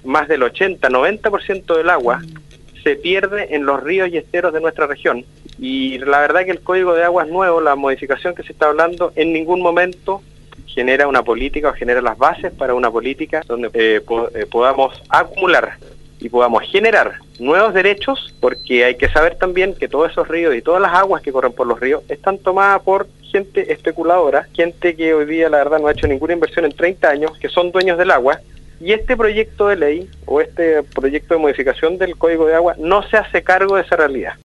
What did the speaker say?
más del 80-90% del agua se pierde en los ríos y esteros de nuestra región. Y la verdad que el Código de Aguas nuevo, la modificación que se está hablando, en ningún momento genera una política o genera las bases para una política donde podamos acumular y podamos generar nuevos derechos, porque hay que saber también que todos esos ríos y todas las aguas que corren por los ríos están tomadas por gente especuladora, gente que hoy día la verdad no ha hecho ninguna inversión en 30 años, que son dueños del agua, y este proyecto de ley o este proyecto de modificación del Código de Agua no se hace cargo de esa realidad.